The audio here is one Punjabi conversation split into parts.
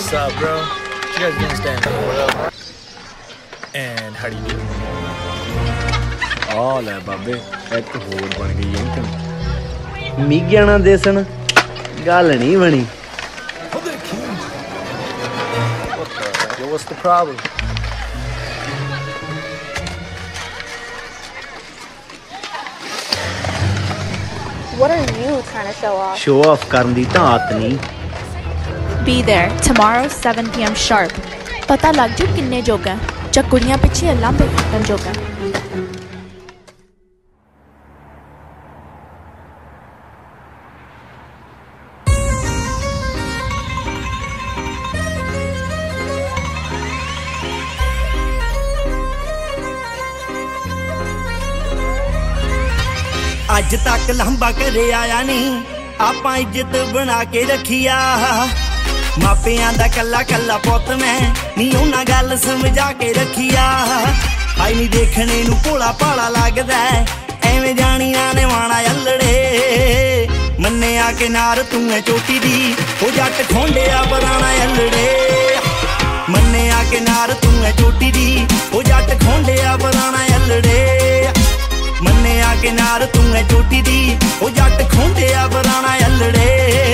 What's up, bro? What you guys doing stand up? What up? And how do you do? ਆ ਲੈ ਬਾਬੇ ਇੱਕ ਹੋਰ ਬਣ ਗਈ ਐਂਟਮ ਮਿੱਗਿਆ ਨਾ ਦੇਸਣ ਗੱਲ ਨਹੀਂ ਬਣੀ Yo, what's the problem? What are you trying to show off? Show off ਕਰਨ ਦੀ ਤਾਂ ਆਤ ਨਹੀਂ Be there tomorrow 7 PM sharp. ਪਤਾ ਲੱਗ ਜੂ ਕਿੰਨੇ ਜੋਗਾ ਜਾਂ ਕੁੜੀਆਂ ਪਿੱਛੇ ਲਾਂਬੇ ਕੱਟਣ ਜੋਗਾ ਅੱਜ ਤੱਕ ਲੰਬਾ ਘਰੇ ਆਇਆ ਨਹੀਂ ਆਪਾਂ ਇੱਜ਼ਤ ਬਣਾ ਕੇ ਰੱਖੀਆ ਮਾਪਿਆਂ ਦਾ ਕੱਲਾ ਕੱਲਾ ਪੁੱਤ ਮੈਂ ਨੀ ਉਹਨਾਂ ਗੱਲ ਸਮਝਾ ਕੇ ਰੱਖੀਆ ਆਈ ਨਹੀਂ ਦੇਖਣੇ ਨੂੰ ਭੋਲਾ ਭਾਲਾ ਲੱਗਦਾ ਐਵੇਂ ਜਾਣੀਆਂ ਨੇ ਵਾਣਾ ਅਲੜੇ ਮੰਨਿਆ ਕਿਨਾਰ ਤੂੰ ਐ ਚੋਟੀ ਦੀ ਉਹ ਜੱਟ ਖੋਂਡਿਆ ਬਰਾਣਾ ਅਲੜੇ ਮੰਨਿਆ ਕਿਨਾਰ ਤੂੰ ਐ ਚੋਟੀ ਦੀ ਉਹ ਜੱਟ ਖੋਂਡਿਆ ਬਰਾਣਾ ਅਲੜੇ ਮੰਨਿਆ ਕਿਨਾਰ ਤੂੰ ਐ ਚੋਟੀ ਦੀ ਉਹ ਜੱਟ ਖੋਂਡਿਆ ਬਰਾਣਾ ਅਲੜੇ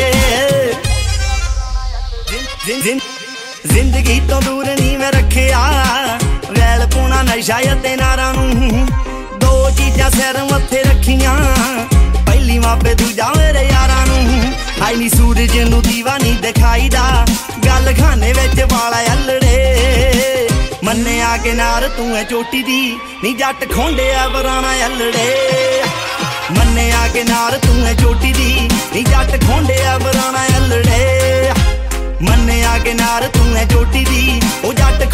ਜ਼ਿੰਦਗੀ ਤੋਂ ਦੂਰ ਨਹੀਂ ਮੈਂ ਰੱਖਿਆ ਵੈਲ ਪੂਣਾ ਨਸ਼ਾ ਤੇ ਨਾਰਾਂ ਨੂੰ ਦੋ ਚੀਜ਼ਾਂ ਸਿਰ ਮੱਥੇ ਰੱਖੀਆਂ ਪਹਿਲੀ ਮਾਪੇ ਦੂਜਾ ਮੇਰੇ ਯਾਰਾਂ ਨੂੰ ਹਾਈ ਨੀ ਸੂਰਜ ਨੂੰ ਦੀਵਾ ਨਹੀਂ ਦਿਖਾਈਦਾ ਗੱਲ ਖਾਨੇ ਵਿੱਚ ਵਾਲਾ ਅਲੜੇ ਮੰਨਿਆ ਕਿਨਾਰ ਤੂੰ ਐ ਚੋਟੀ ਦੀ ਨੀ ਜੱਟ ਖੋਂਡਿਆ ਬਰਾਣਾ ਅਲੜੇ ਮੰਨਿਆ ਕਿਨਾਰ ਤੂੰ ਐ ਚੋਟੀ ਦੀ ਨੀ ਜੱਟ ਖੋਂਡਿਆ ਬਰਾਣਾ ਅਲੜੇ ਮੰਨਿਆ ਕਿਨਾਰ ਤੂੰ ਐ ਚੋਟੀ ਦੀ ਉਹ ਜੱਟ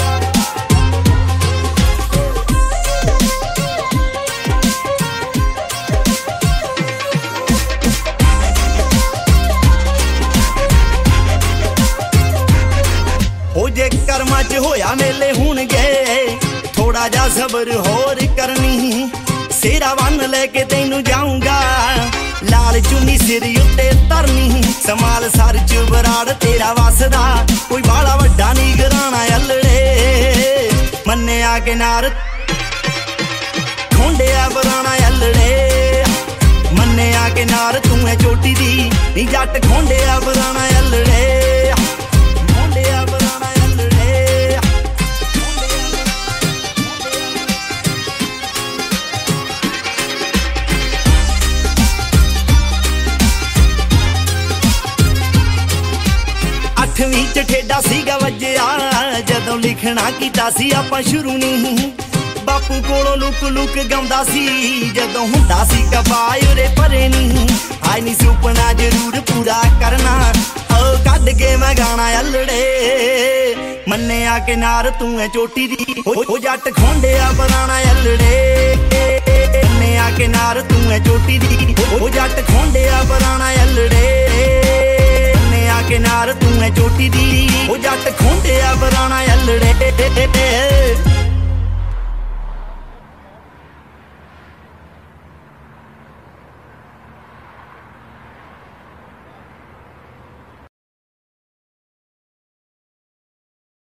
ਹੋ ਜੇ ਕਰਮਾਂ 'ਚ ਹੋਇਆ ਮੇਲੇ ਹੋਣਗੇ ਥੋੜਾ ਜਿਹਾ ਸਬਰ ਹੋਰ ਕਰਨੀ ਸਿਰਾ ਬੰਨ ਲੈ ਕੇ ਤੈਨੂੰ ਜਾਊਂਗਾ ਲਾਲ ਚੁੰਨੀ ਸਿਰ ਉੱਤੇ ਧਰਨੀ ਸਮਾਲ ਸਰ 'ਚ ਬਰਾੜ ਤੇਰਾ ਵਸਦਾ ਕੋਈ ਬਾਲਾ ਵੱਡਾ ਨਹੀਂ ਘਰਾਣਾ ਅਲੜੇ ਮੰਨਿਆ ਕਿਨਾਰ ਖੋਂਡਿਆ ਬਰਾਣਾ ਅਲੜੇ ਮੰਨਿਆ ਕਿਨਾਰ ਤੂੰ ਐ ਚੋਟੀ ਦੀ ਨੀ ਜੱਟ ਖੋਂਡਿਆ ਬਰਾਣਾ ਅਲੜੇ ਖੋਂਡਿਆ ਬਰਾਣਾ ਅਲੜੇ ਅੱਠਵੀਂ 'ਚ ਠੇਡਾ ਸੀਗਾ ਵੱਜਿਆ ਜਦੋਂ ਲਿਖਣਾ ਕੀਤਾ ਸੀ ਆਪਾਂ ਸ਼ੁਰੂ ਨਹੀਂ ਬਾਪੂ ਕੋਲੋਂ ਲੁਕ ਲੁਕ ਗਾਉਂਦਾ ਸੀ ਜਦੋਂ ਹੁੰਦਾ ਸੀ ਕਬਾਇ ਉਰੇ ਪਰੇ ਨਹੀਂ ਆਈ ਨੀ ਸੁਪਨਾ ਜ਼ਰੂਰ ਪੂਰਾ ਕਰਨਾ ਓ ਕੱਢ ਕੇ ਮੈਂ ਗਾਣਾ ਅਲੜੇ ਮੰਨਿਆ ਕਿਨਾਰ ਤੂੰ ਐ ਚੋਟੀ ਦੀ ਉਹ ਜੱਟ ਖੋਂਡਿਆ ਬਰਾਣਾ ਅਲੜੇ ਮੰਨਿਆ ਕਿਨਾਰ ਤੂੰ ਐ ਚੋਟੀ ਦੀ ਉਹ ਜੱਟ ਖੋਂਡਿਆ ਬਰਾਣਾ ਅਲੜੇ ਮੰਨਿਆ ਕਿਨਾਰ ਤੂੰ ਐ ਚੋਟੀ ਦੀ ਉਹ ਜੱਟ ਖੋਂਡਿਆ ਬਰਾਣਾ ਅਲੜੇ